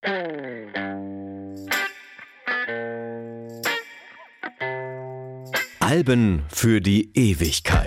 Alben für die Ewigkeit.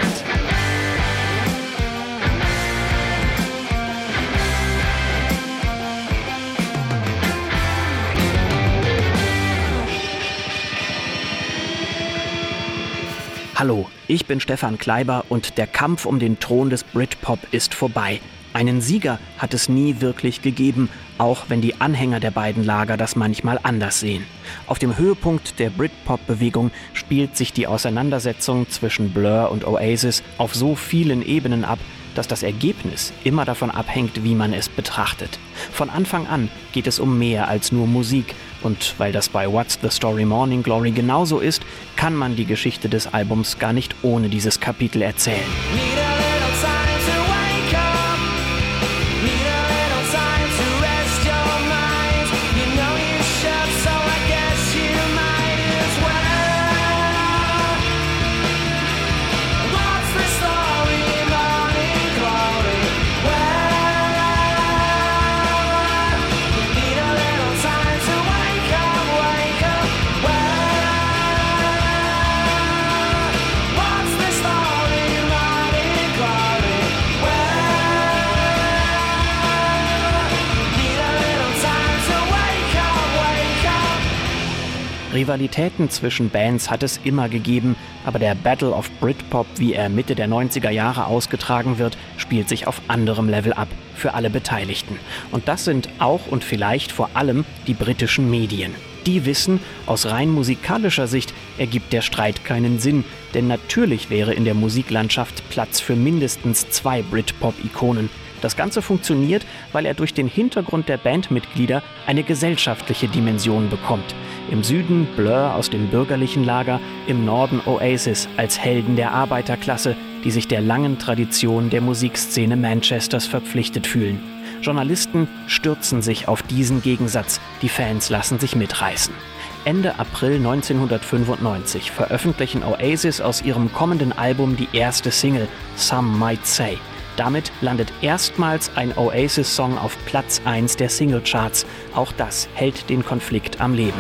Hallo, ich bin Stefan Kleiber und der Kampf um den Thron des Britpop ist vorbei. Einen Sieger hat es nie wirklich gegeben, auch wenn die Anhänger der beiden Lager das manchmal anders sehen. Auf dem Höhepunkt der Britpop-Bewegung spielt sich die Auseinandersetzung zwischen Blur und Oasis auf so vielen Ebenen ab, dass das Ergebnis immer davon abhängt, wie man es betrachtet. Von Anfang an geht es um mehr als nur Musik. Und weil das bei What's the Story Morning Glory genauso ist, kann man die Geschichte des Albums gar nicht ohne dieses Kapitel erzählen. Rivalitäten zwischen Bands hat es immer gegeben, aber der Battle of Britpop, wie er Mitte der 90er Jahre ausgetragen wird, spielt sich auf anderem Level ab, für alle Beteiligten. Und das sind auch und vielleicht vor allem die britischen Medien. Die wissen, aus rein musikalischer Sicht ergibt der Streit keinen Sinn, denn natürlich wäre in der Musiklandschaft Platz für mindestens 2 Britpop-Ikonen. Das Ganze funktioniert, weil er durch den Hintergrund der Bandmitglieder eine gesellschaftliche Dimension bekommt. Im Süden Blur aus dem bürgerlichen Lager, im Norden Oasis als Helden der Arbeiterklasse, die sich der langen Tradition der Musikszene Manchesters verpflichtet fühlen. Journalisten stürzen sich auf diesen Gegensatz, die Fans lassen sich mitreißen. Ende April 1995 veröffentlichen Oasis aus ihrem kommenden Album die erste Single, Some Might Say. Damit landet erstmals ein Oasis-Song auf Platz 1 der Singlecharts. Auch das hält den Konflikt am Leben.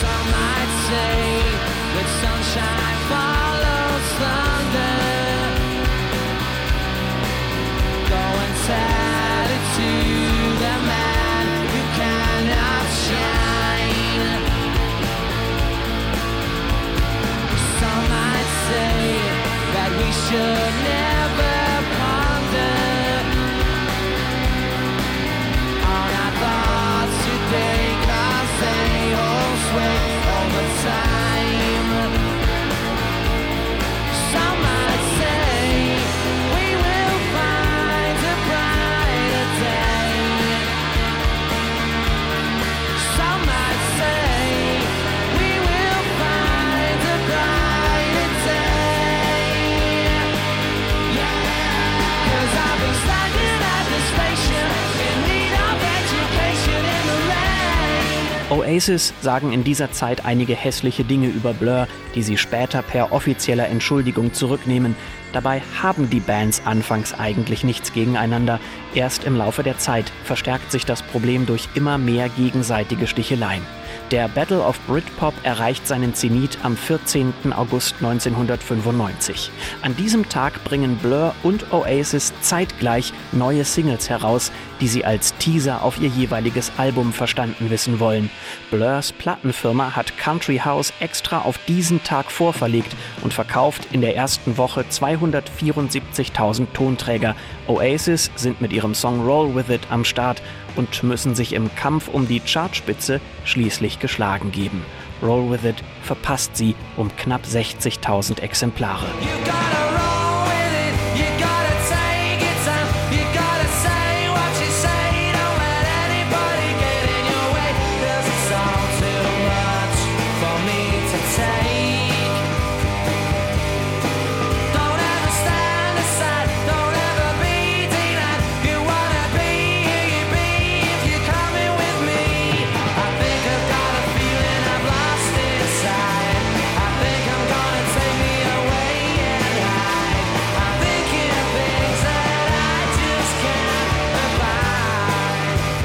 Oasis sagen in dieser Zeit einige hässliche Dinge über Blur, die sie später per offizieller Entschuldigung zurücknehmen. Dabei haben die Bands anfangs eigentlich nichts gegeneinander. Erst im Laufe der Zeit verstärkt sich das Problem durch immer mehr gegenseitige Sticheleien. Der Battle of Britpop erreicht seinen Zenit am 14. August 1995. An diesem Tag bringen Blur und Oasis zeitgleich neue Singles heraus, die sie als Teaser auf ihr jeweiliges Album verstanden wissen wollen. Blurs Plattenfirma hat Country House extra auf diesen Tag vorverlegt und verkauft in der ersten Woche 274.000 Tonträger. Oasis sind mit ihrem Song Roll With It am Start und müssen sich im Kampf um die Chartspitze schließlich geschlagen geben. Roll With It verpasst sie um knapp 60.000 Exemplare.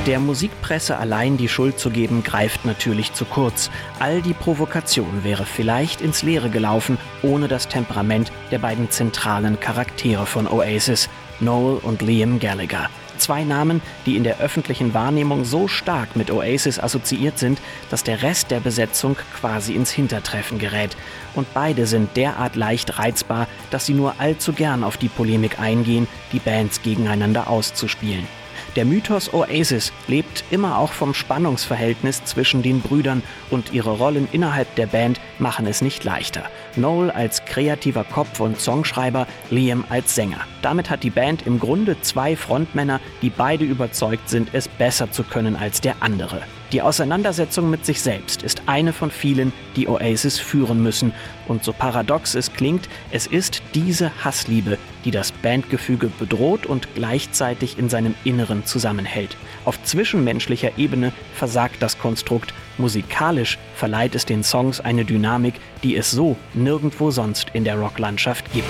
Der Musikpresse allein die Schuld zu geben, greift natürlich zu kurz. All die Provokation wäre vielleicht ins Leere gelaufen, ohne das Temperament der beiden zentralen Charaktere von Oasis, Noel und Liam Gallagher. 2 Namen, die in der öffentlichen Wahrnehmung so stark mit Oasis assoziiert sind, dass der Rest der Besetzung quasi ins Hintertreffen gerät. Und beide sind derart leicht reizbar, dass sie nur allzu gern auf die Polemik eingehen, die Bands gegeneinander auszuspielen. Der Mythos Oasis lebt immer auch vom Spannungsverhältnis zwischen den Brüdern und ihre Rollen innerhalb der Band machen es nicht leichter. Noel als kreativer Kopf und Songschreiber, Liam als Sänger. Damit hat die Band im Grunde 2 Frontmänner, die beide überzeugt sind, es besser zu können als der andere. Die Auseinandersetzung mit sich selbst ist eine von vielen, die Oasis führen müssen. Und so paradox es klingt, es ist diese Hassliebe, die das Bandgefüge bedroht und gleichzeitig in seinem Inneren zusammenhält. Auf zwischenmenschlicher Ebene versagt das Konstrukt. Musikalisch verleiht es den Songs eine Dynamik, die es so nirgendwo sonst in der Rocklandschaft gibt.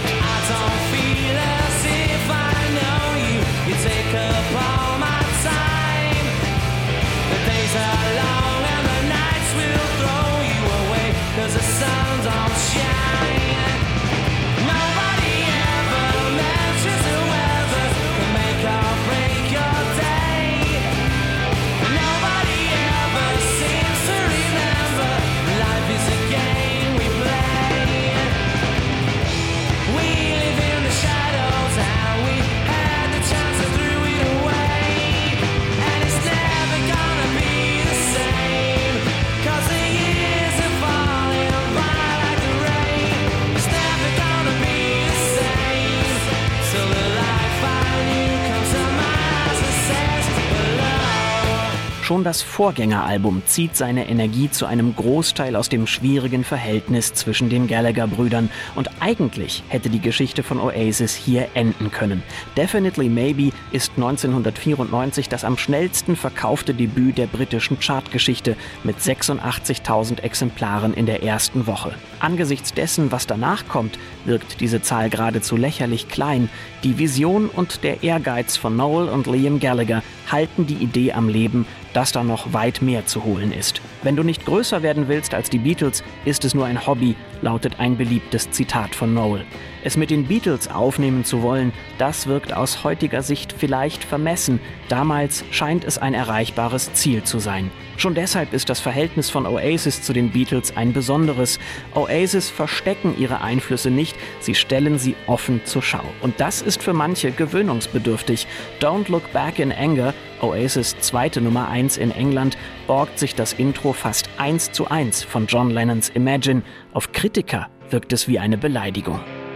Schon das Vorgängeralbum zieht seine Energie zu einem Großteil aus dem schwierigen Verhältnis zwischen den Gallagher-Brüdern und eigentlich hätte die Geschichte von Oasis hier enden können. Definitely Maybe ist 1994 das am schnellsten verkaufte Debüt der britischen Chartgeschichte mit 86.000 Exemplaren in der ersten Woche. Angesichts dessen, was danach kommt, wirkt diese Zahl geradezu lächerlich klein. Die Vision und der Ehrgeiz von Noel und Liam Gallagher halten die Idee am Leben, dass da noch weit mehr zu holen ist. Wenn du nicht größer werden willst als die Beatles, ist es nur ein Hobby, lautet ein beliebtes Zitat von Noel. Es mit den Beatles aufnehmen zu wollen, das wirkt aus heutiger Sicht vielleicht vermessen. Damals scheint es ein erreichbares Ziel zu sein. Schon deshalb ist das Verhältnis von Oasis zu den Beatles ein besonderes. Oasis verstecken ihre Einflüsse nicht, sie stellen sie offen zur Schau. Und das ist für manche gewöhnungsbedürftig. Don't Look Back in Anger, Oasis' zweite Nummer 1 in England, borgt sich das Intro fast 1:1 von John Lennons Imagine. Auf Kritiker wirkt es wie eine Beleidigung.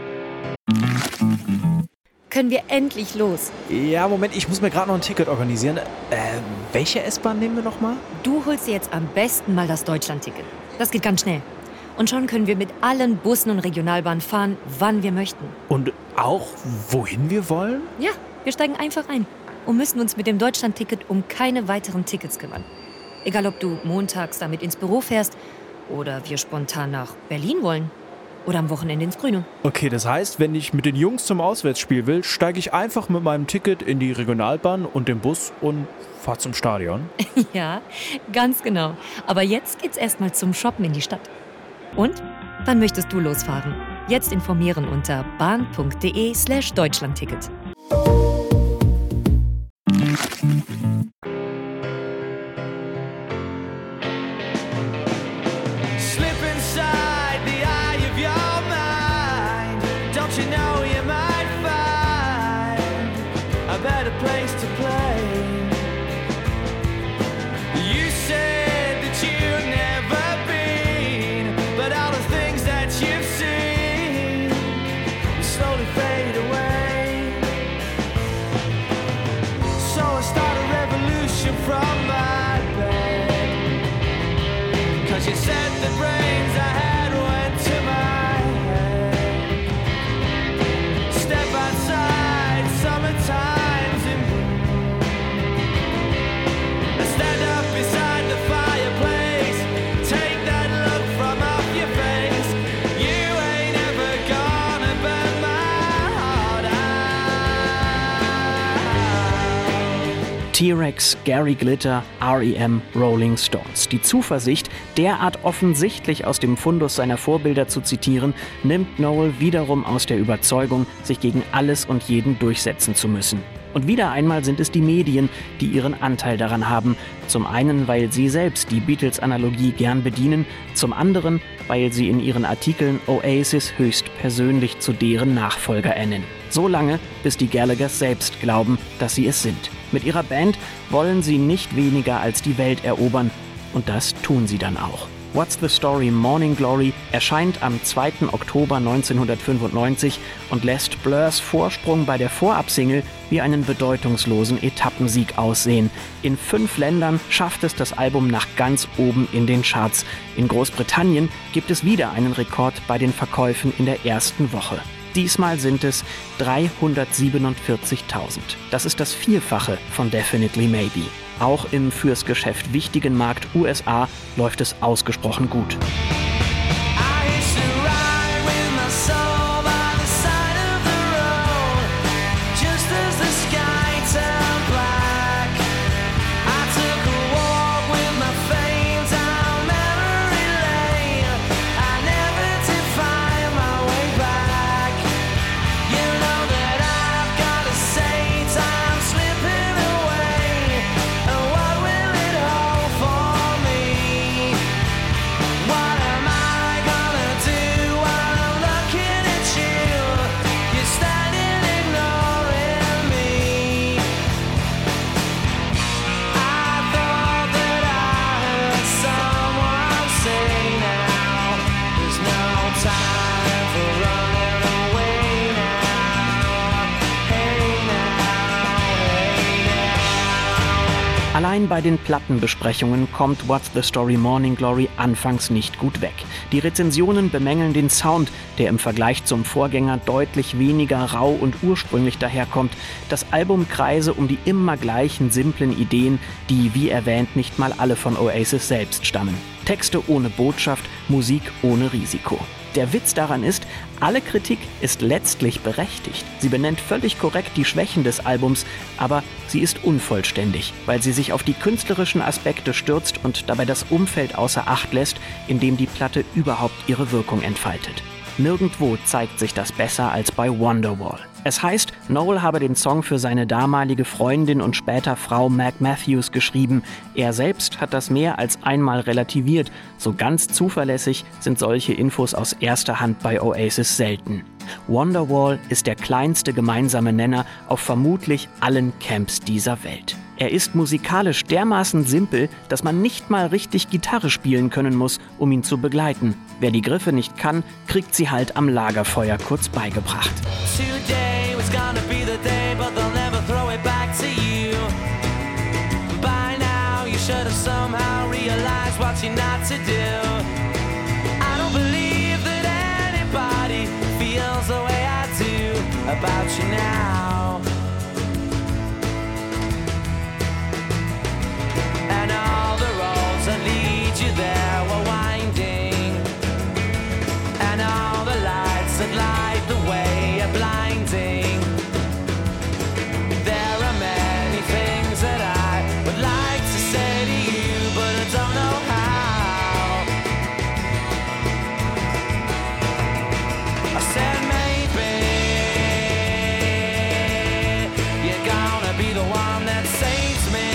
Können wir endlich los? Ja, Moment, ich muss mir gerade noch ein Ticket organisieren. Welche S-Bahn nehmen wir nochmal? Du holst dir jetzt am besten mal das Deutschland-Ticket. Das geht ganz schnell. Und schon können wir mit allen Bussen und Regionalbahnen fahren, wann wir möchten. Und auch, wohin wir wollen? Ja, wir steigen einfach ein und müssen uns mit dem Deutschland-Ticket um keine weiteren Tickets kümmern. Egal, ob du montags damit ins Büro fährst oder wir spontan nach Berlin wollen. Oder am Wochenende ins Grüne. Okay, das heißt, wenn ich mit den Jungs zum Auswärtsspiel will, steige ich einfach mit meinem Ticket in die Regionalbahn und den Bus und fahre zum Stadion. Ja, ganz genau. Aber jetzt geht's erstmal zum Shoppen in die Stadt. Und? Wann möchtest du losfahren? Jetzt informieren unter bahn.de/Deutschlandticket. T-Rex, Gary Glitter, R.E.M., Rolling Stones. Die Zuversicht, derart offensichtlich aus dem Fundus seiner Vorbilder zu zitieren, nimmt Noel wiederum aus der Überzeugung, sich gegen alles und jeden durchsetzen zu müssen. Und wieder einmal sind es die Medien, die ihren Anteil daran haben. Zum einen, weil sie selbst die Beatles-Analogie gern bedienen, zum anderen, weil sie in ihren Artikeln Oasis höchstpersönlich zu deren Nachfolger ernennen. So lange, bis die Gallaghers selbst glauben, dass sie es sind. Mit ihrer Band wollen sie nicht weniger als die Welt erobern. Und das tun sie dann auch. What's the Story Morning Glory erscheint am 2. Oktober 1995 und lässt Blurs Vorsprung bei der Vorabsingle wie einen bedeutungslosen Etappensieg aussehen. In 5 Ländern schafft es das Album nach ganz oben in den Charts. In Großbritannien gibt es wieder einen Rekord bei den Verkäufen in der ersten Woche. Diesmal sind es 347.000. Das ist das Vierfache von Definitely Maybe. Auch im fürs Geschäft wichtigen Markt USA läuft es ausgesprochen gut. Allein bei den Plattenbesprechungen kommt What's the Story Morning Glory anfangs nicht gut weg. Die Rezensionen bemängeln den Sound, der im Vergleich zum Vorgänger deutlich weniger rau und ursprünglich daherkommt. Das Album kreise um die immer gleichen simplen Ideen, die, wie erwähnt, nicht mal alle von Oasis selbst stammen. Texte ohne Botschaft, Musik ohne Risiko. Der Witz daran ist, alle Kritik ist letztlich berechtigt. Sie benennt völlig korrekt die Schwächen des Albums, aber sie ist unvollständig, weil sie sich auf die künstlerischen Aspekte stürzt und dabei das Umfeld außer Acht lässt, in dem die Platte überhaupt ihre Wirkung entfaltet. Nirgendwo zeigt sich das besser als bei Wonderwall. Es heißt, Noel habe den Song für seine damalige Freundin und später Frau Meg Matthews geschrieben. Er selbst hat das mehr als einmal relativiert. So ganz zuverlässig sind solche Infos aus erster Hand bei Oasis selten. Wonderwall ist der kleinste gemeinsame Nenner auf vermutlich allen Camps dieser Welt. Er ist musikalisch dermaßen simpel, dass man nicht mal richtig Gitarre spielen können muss, um ihn zu begleiten. Wer die Griffe nicht kann, kriegt sie halt am Lagerfeuer kurz beigebracht. Today was gonna be the day, but they'll never throw it back to you. By now you should have somehow realized what you're not to do. I don't believe that anybody feels the way I do about you now. And all the roads that lead you there were winding, and all the lights that light the way are blinding. There are many things that I would like to say to you, but I don't know how. I said maybe you're gonna be the one that saves me.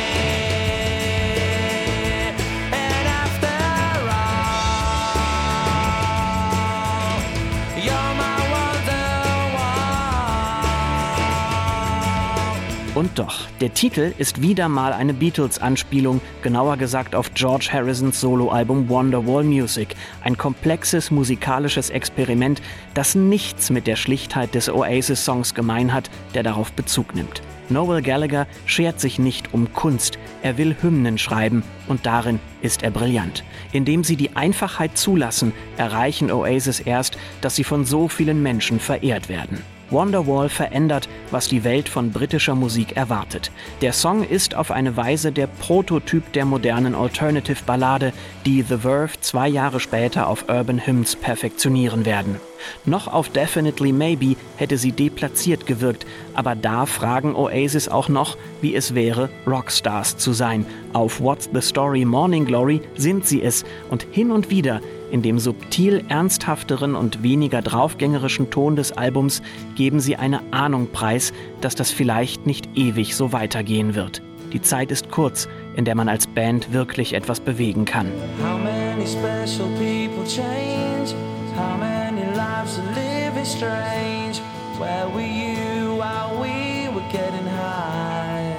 Und doch, der Titel ist wieder mal eine Beatles-Anspielung, genauer gesagt auf George Harrisons Soloalbum Wonderwall Music. Ein komplexes musikalisches Experiment, das nichts mit der Schlichtheit des Oasis-Songs gemein hat, der darauf Bezug nimmt. Noel Gallagher schert sich nicht um Kunst, er will Hymnen schreiben und darin ist er brillant. Indem sie die Einfachheit zulassen, erreichen Oasis erst, dass sie von so vielen Menschen verehrt werden. Wonderwall verändert, was die Welt von britischer Musik erwartet. Der Song ist auf eine Weise der Prototyp der modernen Alternative-Ballade, die The Verve 2 Jahre später auf Urban Hymns perfektionieren werden. Noch auf Definitely Maybe hätte sie deplatziert gewirkt, aber da fragen Oasis auch noch, wie es wäre, Rockstars zu sein. Auf What's the Story Morning Glory sind sie es und hin und wieder in dem subtil ernsthafteren und weniger draufgängerischen Ton des Albums geben sie eine Ahnung preis, dass das vielleicht nicht ewig so weitergehen wird. Die Zeit ist kurz, in der man als Band wirklich etwas bewegen kann. How many special people change? How many lives are living strange? Where were you while we were getting high?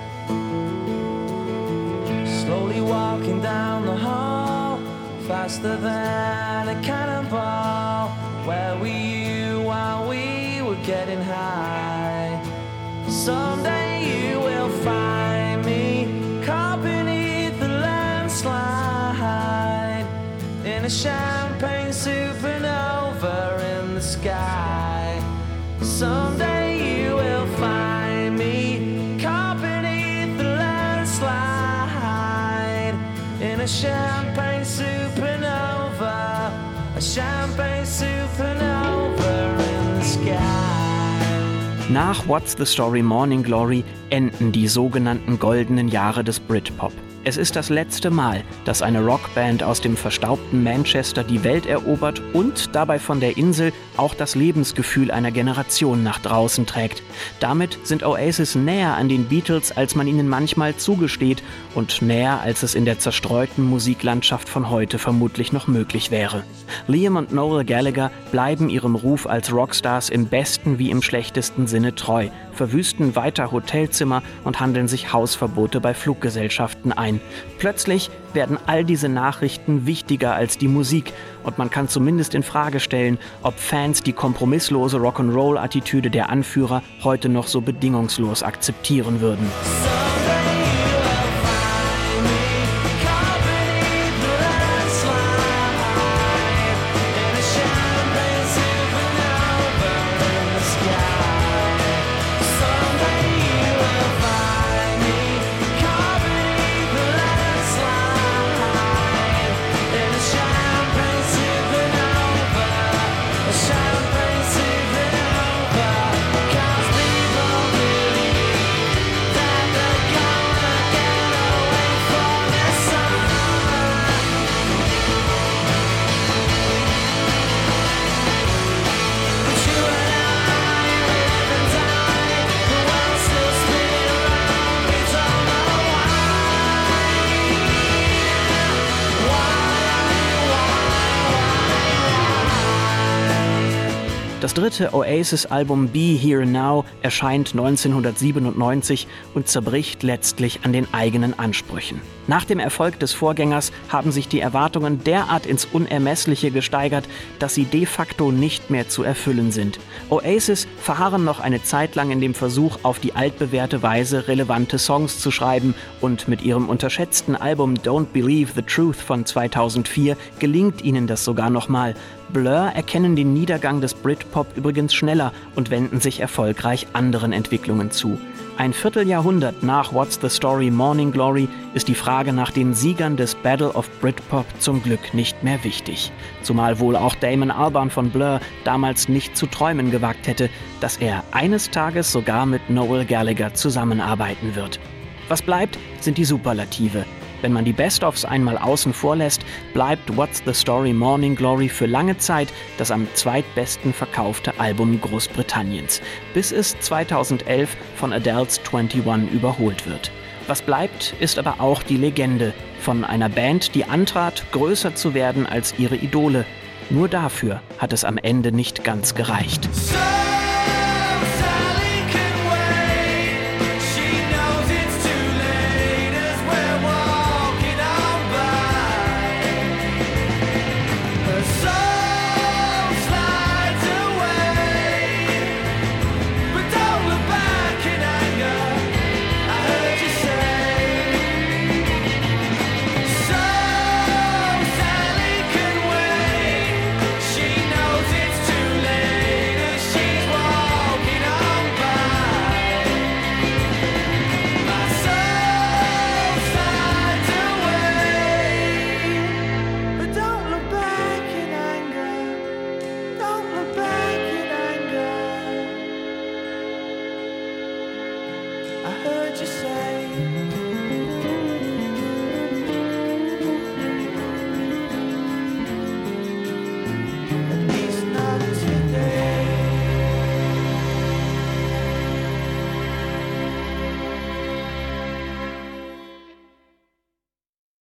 Slowly walking down the hall, faster than a cannonball. Where were you while we were getting high? Someday you will find me caught beneath the landslide in a champagne supernova in the sky. Someday you will find me caught beneath the landslide in a champagne supernova, a champagne supernova in the sky. Nach What's the Story Morning Glory enden die sogenannten goldenen Jahre des Britpop. Es ist das letzte Mal, dass eine Rockband aus dem verstaubten Manchester die Welt erobert und dabei von der Insel auch das Lebensgefühl einer Generation nach draußen trägt. Damit sind Oasis näher an den Beatles, als man ihnen manchmal zugesteht und näher, als es in der zerstreuten Musiklandschaft von heute vermutlich noch möglich wäre. Liam und Noel Gallagher bleiben ihrem Ruf als Rockstars im besten wie im schlechtesten Sinne treu, verwüsten weiter Hotelzimmer und handeln sich Hausverbote bei Fluggesellschaften ein. Plötzlich werden all diese Nachrichten wichtiger als die Musik und man kann zumindest in Frage stellen, ob Fans die kompromisslose Rock'n'Roll-Attitüde der Anführer heute noch so bedingungslos akzeptieren würden. Das dritte Oasis-Album Be Here Now erscheint 1997 und zerbricht letztlich an den eigenen Ansprüchen. Nach dem Erfolg des Vorgängers haben sich die Erwartungen derart ins Unermessliche gesteigert, dass sie de facto nicht mehr zu erfüllen sind. Oasis verharren noch eine Zeit lang in dem Versuch, auf die altbewährte Weise relevante Songs zu schreiben und mit ihrem unterschätzten Album Don't Believe the Truth von 2004 gelingt ihnen das sogar nochmal. Blur erkennen den Niedergang des Britpop übrigens schneller und wenden sich erfolgreich anderen Entwicklungen zu. Ein Vierteljahrhundert nach What's the Story Morning Glory ist die Frage nach den Siegern des Battle of Britpop zum Glück nicht mehr wichtig. Zumal wohl auch Damon Albarn von Blur damals nicht zu träumen gewagt hätte, dass er eines Tages sogar mit Noel Gallagher zusammenarbeiten wird. Was bleibt, sind die Superlative. Wenn man die Best-ofs einmal außen vor lässt, bleibt What's the Story Morning Glory für lange Zeit das am zweitbesten verkaufte Album Großbritanniens, bis es 2011 von Adele's 21 überholt wird. Was bleibt, ist aber auch die Legende von einer Band, die antrat, größer zu werden als ihre Idole. Nur dafür hat es am Ende nicht ganz gereicht.